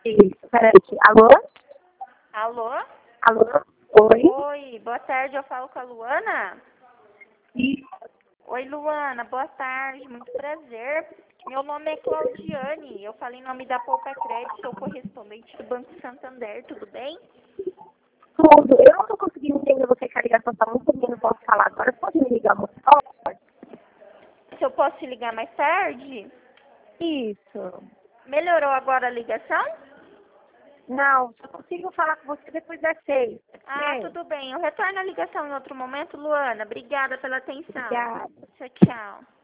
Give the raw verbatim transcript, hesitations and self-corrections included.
Isso, peraí. Alô? Alô? Alô? Oi? Oi, boa tarde, eu falo com a Luana? Isso. Oi, Luana, boa tarde, muito prazer. Meu nome é Claudiane, eu falo em nome da Poupa Crédito, sou correspondente do Banco Santander, tudo bem? Tudo. Eu não tô conseguindo entender você que a ligação tá muito ruim, não posso falar agora. Você pode me ligar muito forte? Se eu posso te ligar mais tarde? Isso. Melhorou agora a ligação? Não, só consigo falar com você depois das seis. Ah, Ok? tudo bem, eu retorno a ligação em outro momento, Luana. Obrigada pela atenção. Obrigada. Tchau, tchau.